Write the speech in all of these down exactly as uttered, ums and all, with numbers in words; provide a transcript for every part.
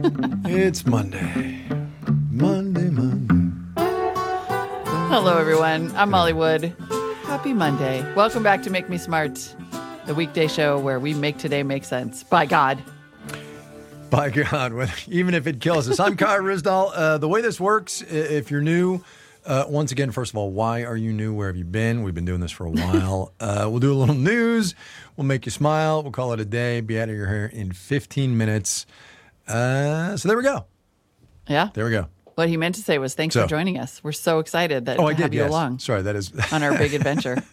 It's Monday. Monday, Monday. Hello, everyone. I'm Molly Wood. Happy Monday. Welcome back to Make Me Smart, the weekday show where we make today make sense. By God. By God, even if it kills us. I'm Kai Ryssdal. Uh, the way this works, if you're new, uh, once again, first of all, why are you new? Where have you been? We've been doing this for a while. uh, we'll do a little news. We'll make you smile. We'll call it a day. Be out of your hair in fifteen minutes. Uh, so there we go. Yeah. There we go. What he meant to say was thanks So, for joining us. We're so excited that oh, to I did, have you yes. along Sorry, that is on our big adventure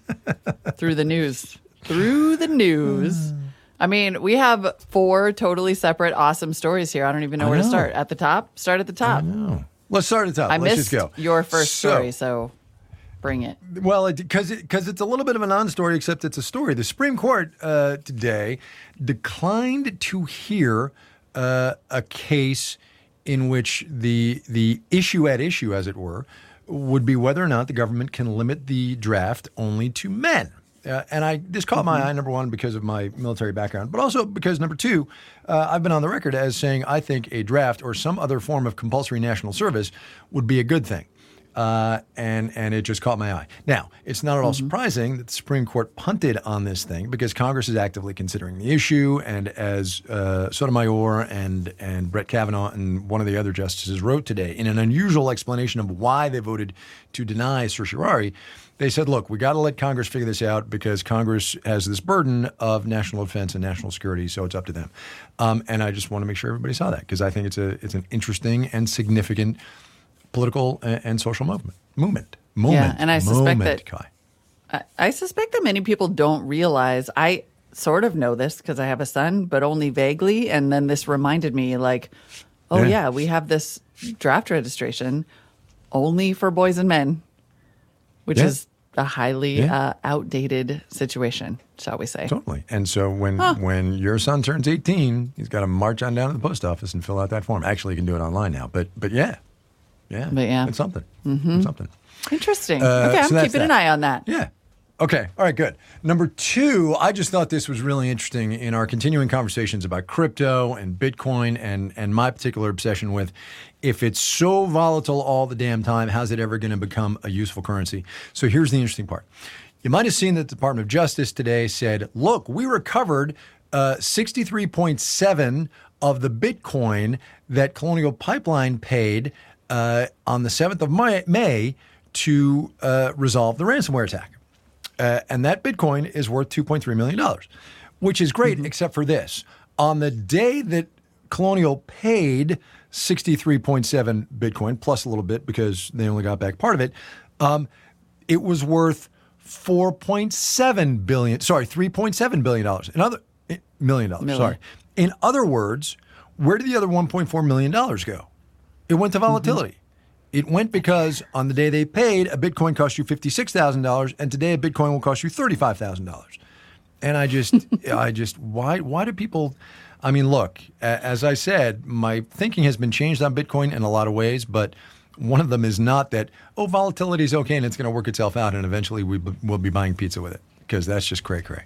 through the news. Through the news. I mean, we have four totally separate, awesome stories here. I don't even know I where know. to start. At the top? Start at the top. No. Let's start at the top. I Let's missed just go. your first So- story, so bring it. Well, because it, because it's a little bit of a non-story, except it's a story. The Supreme Court uh, today declined to hear uh, a case in which the the issue at issue, as it were, would be whether or not the government can limit the draft only to men. Uh, and I this caught my eye, number one, because of my military background, but also because, number two, uh, I've been on the record as saying I think a draft or some other form of compulsory national service would be a good thing. Uh, and and it just caught my eye. Now, it's not at all surprising that the Supreme Court punted on this thing because Congress is actively considering the issue. And as uh, Sotomayor and and Brett Kavanaugh and one of the other justices wrote today in an unusual explanation of why they voted to deny certiorari, they said, look, we got to let Congress figure this out because Congress has this burden of national defense and national security, so it's up to them. Um, and I just want to make sure everybody saw that because I think it's a it's an interesting and significant political and social movement. Movement. Moment. Yeah, and I suspect moment, that Kai. I, I suspect that many people don't realize. I sort of know this because I have a son, but only vaguely. And then this reminded me, like, oh Yeah. yeah, we have this draft registration only for boys and men, which Yeah. is a highly Yeah. uh, outdated situation, shall we say? Totally. And so when Huh. when your son turns eighteen, he's got to march on down to the post office and fill out that form. Actually, you can do it online now. But but yeah. Yeah. But yeah. It's something. It's something. Interesting. Uh, okay, I'm so that's keeping an that. eye on that. Yeah. Okay. All right, good. Number two, I just thought this was really interesting in our continuing conversations about crypto and Bitcoin and, and my particular obsession with if it's so volatile all the damn time, how's it ever going to become a useful currency? So here's the interesting part. You might have seen that the Department of Justice today said, look, we recovered uh, sixty-three point seven of the Bitcoin that Colonial Pipeline paid uh, on the seventh of May to uh, resolve the ransomware attack. Uh, and that Bitcoin is worth two point three million dollars, which is great, mm-hmm. except for this. On the day that Colonial paid sixty-three point seven Bitcoin, plus a little bit because they only got back part of it, um, it was worth four point seven billion dollars. Sorry, three point seven billion dollars. In other, million dollars, Million. sorry. In other words, where did the other one point four million dollars go? It went to volatility. Mm-hmm. It went because on the day they paid, a Bitcoin cost you fifty-six thousand dollars, and today a Bitcoin will cost you thirty-five thousand dollars. And I just, I just, why, why do people? I mean, look, as I said, my thinking has been changed on Bitcoin in a lot of ways, but one of them is not that, oh, volatility is okay and it's going to work itself out, and eventually we will be buying pizza with it, because that's just cray cray,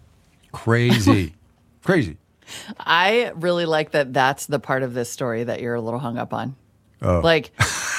crazy, crazy. I really like that that's the part of this story that you're a little hung up on. Oh. Like,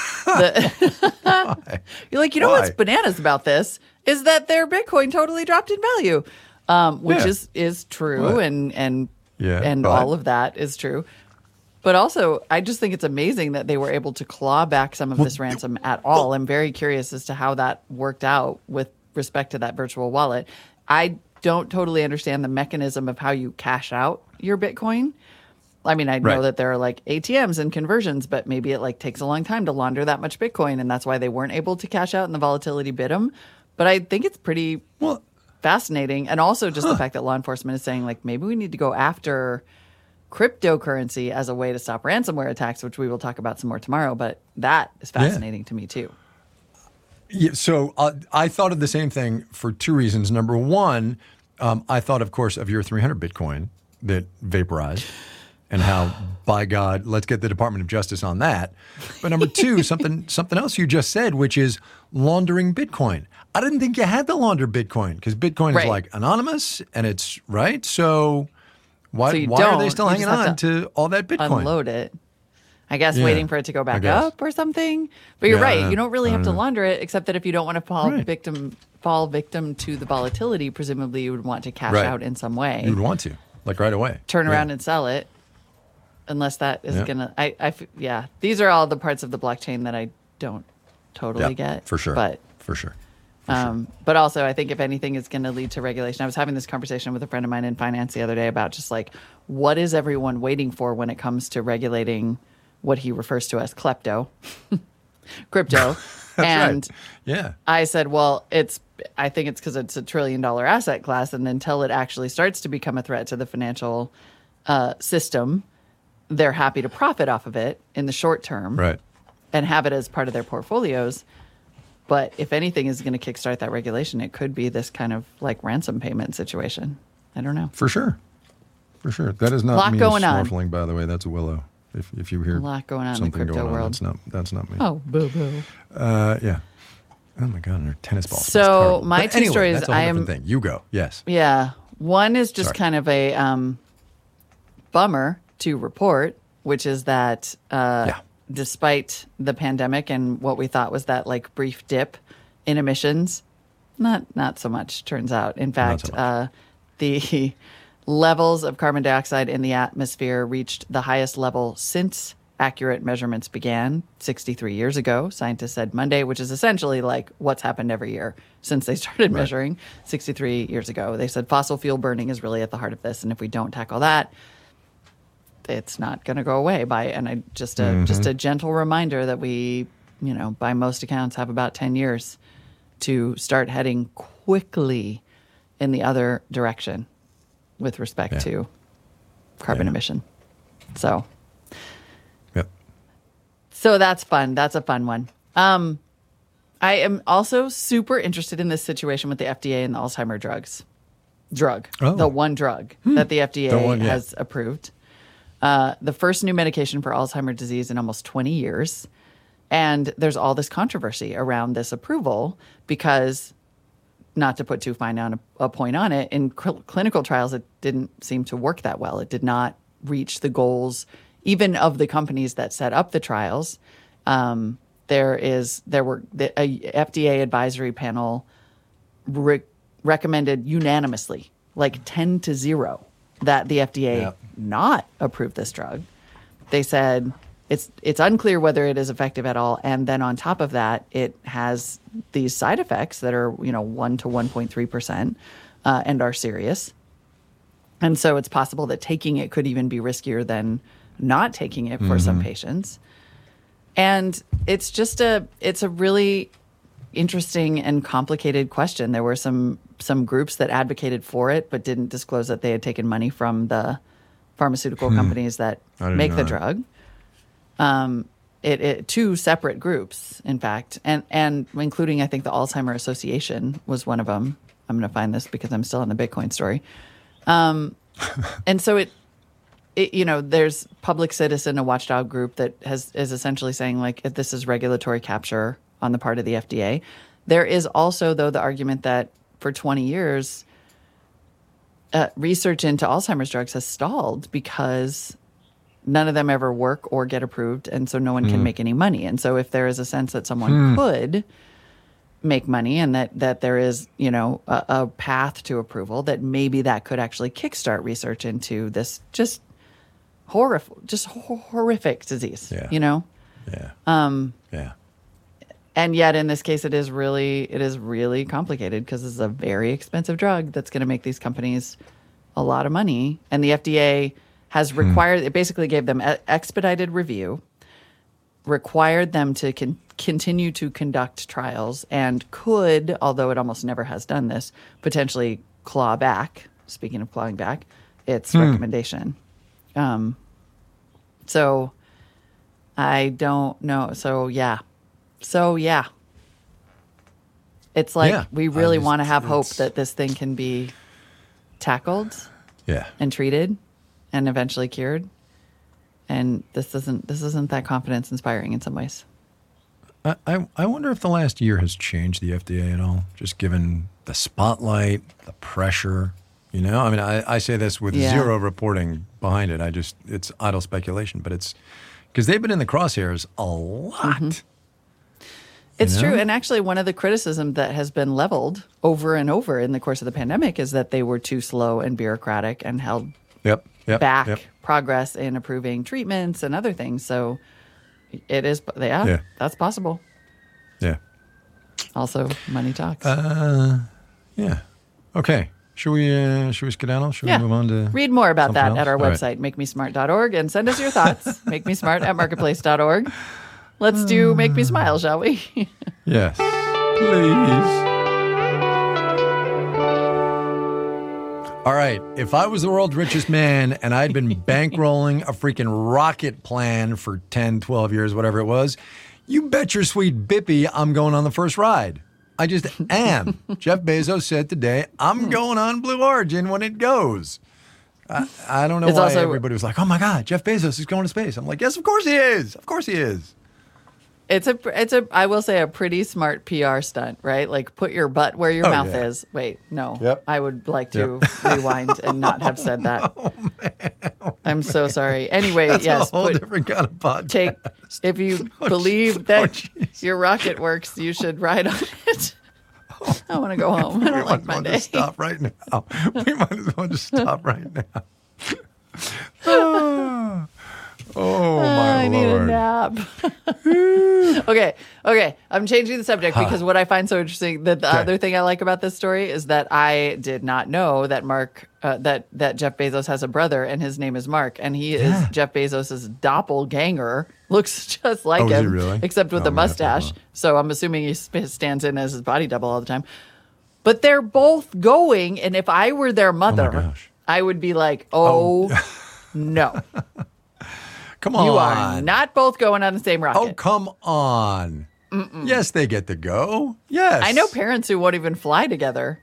the, you're like, you know Why? what's bananas about this is that their Bitcoin totally dropped in value, um, which Yeah. is is true, What? and and Yeah, and but- all of that is true. But also, I just think it's amazing that they were able to claw back some of this ransom at all. I'm very curious as to how that worked out with respect to that virtual wallet. I don't totally understand the mechanism of how you cash out your Bitcoin. I mean, I know Right. that there are like A T Ms and conversions, but maybe it like takes a long time to launder that much Bitcoin, and that's why they weren't able to cash out and the volatility bit them. But I think it's pretty Well, fascinating. And also just the fact that law enforcement is saying like, maybe we need to go after cryptocurrency as a way to stop ransomware attacks, which we will talk about some more tomorrow. But that is fascinating to me too. Yeah, so uh, I thought of the same thing for two reasons. Number one, um, I thought, of course, of your three hundred Bitcoin that vaporized and how, by God, let's get the Department of Justice on that. But number two, something something else you just said, which is laundering Bitcoin. I didn't think you had to launder Bitcoin because Bitcoin Right. is like anonymous and it's right. So Why, So you why don't. are they still You hanging just have on to all that Bitcoin? Unload it. I guess Yeah, waiting for it to go back guess. up or something. But you're Yeah, I right. don't You know. don't really I have to don't know. launder it, except that if you don't want to fall Right. victim fall victim to the volatility, presumably you would want to cash Right. out in some way. You would want to, like right away. Turn around Yeah. and sell it, unless that is Yeah. gonna. I, I f- yeah. These are all the parts of the blockchain that I don't totally Yeah, get for sure. But for sure. um, but also, I think if anything is going to lead to regulation, I was having this conversation with a friend of mine in finance the other day about just like what is everyone waiting for when it comes to regulating what he refers to as klepto, crypto, That's and right. Yeah. I said, well, it's. I think it's because it's a trillion dollar asset class, and until it actually starts to become a threat to the financial uh, system, they're happy to profit off of it in the short term, Right. and have it as part of their portfolios. But if anything is going to kickstart that regulation, it could be this kind of like ransom payment situation. I don't know. For sure. For sure. That is not Lot me going on. snorkeling, by the way. That's a willow. If if you hear A lot going on in the something crypto going on, world. that's not that's not me. Oh, boo boo. Uh, yeah. Oh my God, and her tennis balls. So, That's terrible. my But two anyway, stories, That's a whole I am- different thing. You go. Yes. Yeah. One is just Sorry. kind of a um, bummer to report, which is that uh, Yeah. despite the pandemic and what we thought was that like brief dip in emissions, not not so much turns out. In fact, so much. uh, the levels of carbon dioxide in the atmosphere reached the highest level since accurate measurements began sixty-three years ago, scientists said Monday, which is essentially like what's happened every year since they started measuring sixty-three years ago. They said fossil fuel burning is really at the heart of this, and if we don't tackle that, it's not going to go away. By and I just a Mm-hmm. just a gentle reminder that we, you know, by most accounts, have about ten years to start heading quickly in the other direction with respect Yeah. to carbon Yeah. emission. So. Yep. So that's fun. That's a fun one. Um, I am also super interested in this situation with the F D A and the Alzheimer drugs. Drug. Oh. The one drug that the F D A The one, yeah. has approved. Uh, the first new medication for Alzheimer's disease in almost twenty years. And there's all this controversy around this approval because, not to put too fine on a, a point on it, in cl- clinical trials, it didn't seem to work that well. It did not reach the goals even of the companies that set up the trials. Um, there is there were the a F D A advisory panel re- recommended unanimously, like ten to zero, that the F D A Yep. not approve this drug. They said it's it's unclear whether it is effective at all, and then on top of that, it has these side effects that are you know one to one point three percent uh, and are serious. And so it's possible that taking it could even be riskier than not taking it for some patients. And it's just a it's a really interesting and complicated question. There were some some groups that advocated for it but didn't disclose that they had taken money from the pharmaceutical companies that I didn't make know the that. drug. Um, it, it two separate groups, in fact, and and including I think the Alzheimer Association was one of them. I'm going to find this because I'm still on the Bitcoin story. Um, and so it, it, you know, there's Public Citizen, a watchdog group that has is essentially saying like if this is regulatory capture on the part of the F D A. There is also though the argument that for twenty years, uh, research into Alzheimer's drugs has stalled because none of them ever work or get approved, and so no one can make any money. And so if there is a sense that someone could make money and that, that there is, you know, a, a path to approval, that maybe that could actually kickstart research into this just horrific, just hor- horrific disease, Yeah. you know? Yeah. Um. Yeah. And yet in this case, it is really, it is really complicated because it's a very expensive drug that's going to make these companies a lot of money. And the F D A has required, it basically gave them e- expedited review, required them to con- continue to conduct trials, and could, although it almost never has done this, potentially claw back, speaking of clawing back, its recommendation. Um, so I don't know. So yeah. So yeah. It's like Yeah, we I really just- want to have hope it's- that this thing can be tackled Yeah. and treated and eventually cured. And this isn't this isn't that confidence inspiring in some ways. I, I I wonder if the last year has changed the F D A at all, just given the spotlight, the pressure, You know, I mean, I, I say this with Yeah. zero reporting behind it. I just, it's idle speculation, but it's because they've been in the crosshairs a lot. Mm-hmm. It's know? true. And actually, one of the criticisms that has been leveled over and over in the course of the pandemic is that they were too slow and bureaucratic and held Yep. Yep. back Yep. progress in approving treatments and other things. So it is, yeah, Yeah. that's possible. Yeah. Also, money talks. Uh, yeah. Okay. Should we, uh, should we skedaddle? Should yeah. we move on to Read more about that something at our else? All right. website, make me smart dot org, and send us your thoughts. Make me smart at marketplace dot org. Let's do Make Me Smile, shall we? Yes. Please. All right. If I was the world's richest man and I'd been bankrolling a freaking rocket plan for ten, twelve years, whatever it was, you bet your sweet bippy I'm going on the first ride. I just am. Jeff Bezos said today, I'm going on Blue Origin when it goes. I, I don't know It's why also- everybody was like, oh my God, Jeff Bezos is going to space. I'm like, yes, of course he is. Of course he is. It's a, it's a, I will say, a pretty smart P R stunt, right? Like, put your butt where your Oh, mouth yeah. is. Wait, no. Yep. I would like to rewind and not have said that. Oh, man. I'm so sorry. Anyway, That's yes, a whole put, different kind of podcast. take, if you Oh, believe jeez. that Oh, jeez. your rocket works, you should ride on it. I want to go home. I We don't might like as my well day. just stop right now. We might as well just stop right now. Ah. Oh, my I need a Lord. nap. okay, okay. I'm changing the subject because what I find so interesting, that the Okay. other thing I like about this story is that I did not know that Mark, uh, that that Jeff Bezos has a brother and his name is Mark, and he Yeah. is Jeff Bezos's doppelganger. Looks just like Oh, is he him, really? except with Oh, a man, mustache. wow. So I'm assuming he sp- stands in as his body double all the time. But they're both going, and if I were their mother, gosh. I would be like, "Oh, no." Come on. You are not both going on the same rocket. Oh, come on. Mm-mm. Yes, they get to go. Yes. I know parents who won't even fly together.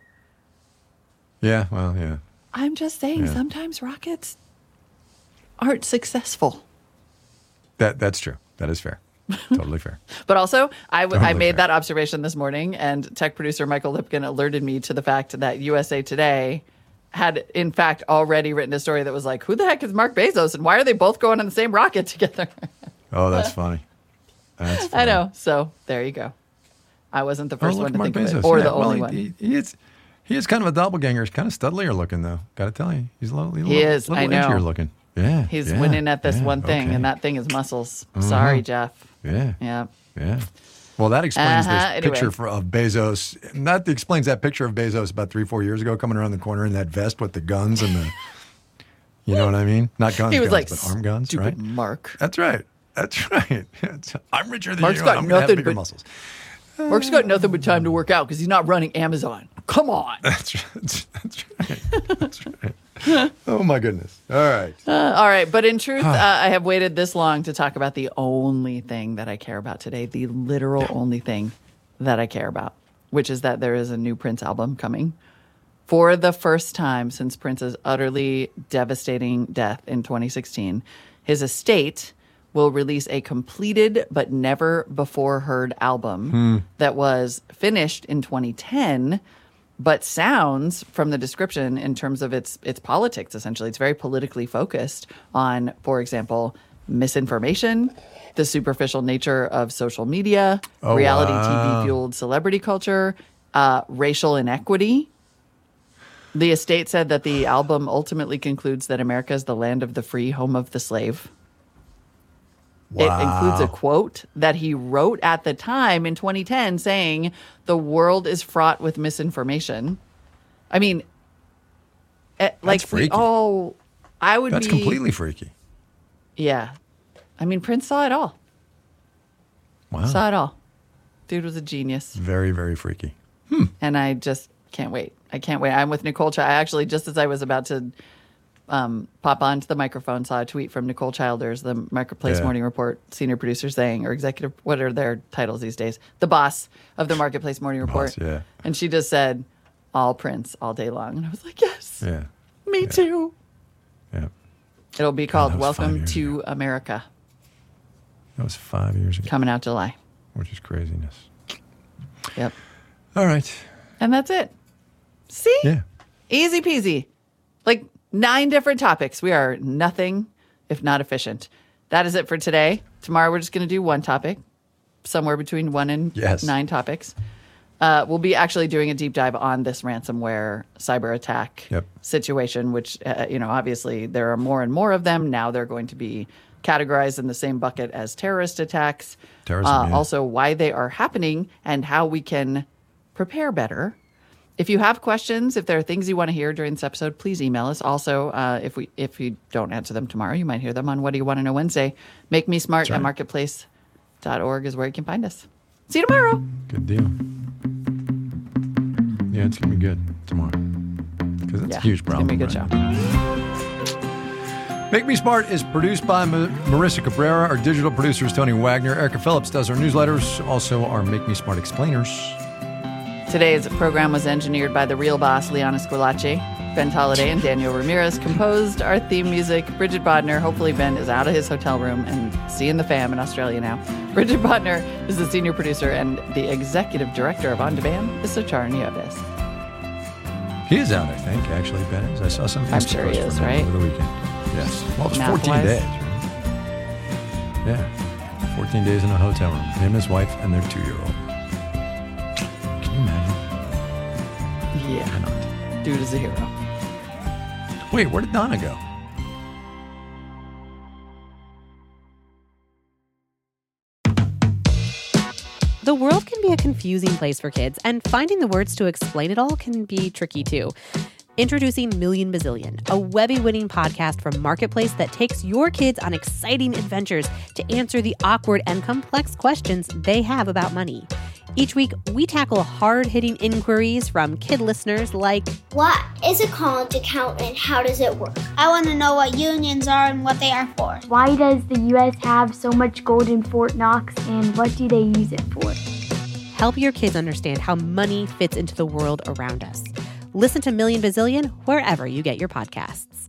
Yeah, well, yeah. I'm just saying, Yeah. sometimes rockets aren't successful. That That's true. That is fair. Totally fair. But also, I, w- I Totally made fair. that observation this morning, and tech producer Michael Lipkin alerted me to the fact that U S A Today had, in fact, already written a story that was like, who the heck is Mark Bezos, and why are they both going on the same rocket together? Oh, that's funny. That's funny. I know. So there you go. I wasn't the Oh, first look one at to Mark think of Bezos. it, or Yeah, the well, only he, one. He, he is, he is kind of a doppelganger. He's kind of studlier looking, though. Got to tell you. He's a little, little, He is, little I know. edgier looking. Yeah. He's yeah, winning at this yeah, one thing, okay. and that thing is muscles. Sorry, Jeff. Yeah. Yeah. Yeah. Well, that explains Uh-huh, this anyway. picture for, of Bezos. And that explains that picture of Bezos about three, four years ago coming around the corner in that vest with the guns and the, you know what I mean? Not guns, He was guns, like, but arm guns, stupid right? Mark. That's right. That's right. It's- I'm richer than Mark's you. got and I'm gonna have nothing bigger but- muscles. Mark's got nothing but time to work out because he's not running Amazon. Come on. That's right. That's, that's right. That's right. Oh my goodness. All right. Uh, all right. But in truth, uh, I have waited this long to talk about the only thing that I care about today, the literal only thing that I care about, which is that there is a new Prince album coming. For the first time since Prince's utterly devastating death in twenty sixteen, his estate will release a completed but never before heard album that was finished in twenty ten, but sounds from the description in terms of its its politics, essentially. It's very politically focused on, for example, misinformation, the superficial nature of social media, Oh, reality wow. T V fueled celebrity culture, uh, racial inequity. The estate said that the album ultimately concludes that America is the land of the free, home of the slave. It includes a quote that he wrote at the time in twenty ten saying, "The world is fraught with misinformation." I mean, eh, like, we freaky. all, I would That's be. completely freaky. Yeah. I mean, Prince saw it all. Wow. Saw it all. Dude was a genius. Very, very freaky. And I just can't wait. I can't wait. I'm with Nicole Childs. I actually, just as I was about to um, pop onto the microphone, saw a tweet from Nicole Childers, the Marketplace Yeah. Morning Report senior producer, saying, or executive, what are their titles these days? The boss of the Marketplace Morning Report. Boss, yeah. And she just said, all Prince all day long. And I was like, yes, Yeah. me too. Yeah. It'll be called that was five Welcome years to America, That was five years ago, coming out July. which is craziness. Yep. All right. And that's it. See? Yeah. Easy peasy. Like nine different topics. We are nothing if not efficient. That is it for today. Tomorrow we're just going to do one topic, somewhere between one and yes. nine topics. Uh, we'll be actually doing a deep dive on this ransomware cyber attack yep. situation, which, uh, you know, obviously there are more and more of them. Now they're going to be categorized in the same bucket as terrorist attacks. Terrorism, uh, yeah. Also, why they are happening and how we can prepare better. If you have questions, if there are things you want to hear during this episode, please email us. Also, uh, if we if you don't answer them tomorrow, you might hear them on What Do You Want to Know Wednesday. Make Me Smart right. at marketplace dot org is where you can find us. See you tomorrow. Good deal. Yeah, it's going to be good tomorrow. Because it's yeah, a huge problem. It's going to be a good right? show. Make Me Smart is produced by Ma- Marissa Cabrera. Our digital producer is Tony Wagner. Erica Phillips does our newsletters. Also, our Make Me Smart explainers. Today's program was engineered by the real boss, Liana Squillace. Ben Tolliday and Daniel Ramirez composed our theme music. Bridget Bodner, hopefully Ben is out of his hotel room and seeing the fam in Australia now. Bridget Bodner is the senior producer, and the executive director of On Demand is Sochar Nieves. He is out, I think, actually, Ben is. I saw some I'm sure he is, right? Over the weekend. Yes. Well, it was Math-wise. fourteen days, right? Yeah. fourteen days in a hotel room. Him, his wife, and their two-year-old. Can you imagine? Yeah. Dude is a hero. Wait, where did Donna go? The world can be a confusing place for kids, and finding the words to explain it all can be tricky too. Introducing Million Bazillion, a Webby-winning podcast from Marketplace that takes your kids on exciting adventures to answer the awkward and complex questions they have about money. Each week, we tackle hard-hitting inquiries from kid listeners like, what is a college account and how does it work? I want to know what unions are and what they are for. Why does the U S have so much gold in Fort Knox and what do they use it for? Help your kids understand how money fits into the world around us. Listen to Million Bazillion wherever you get your podcasts.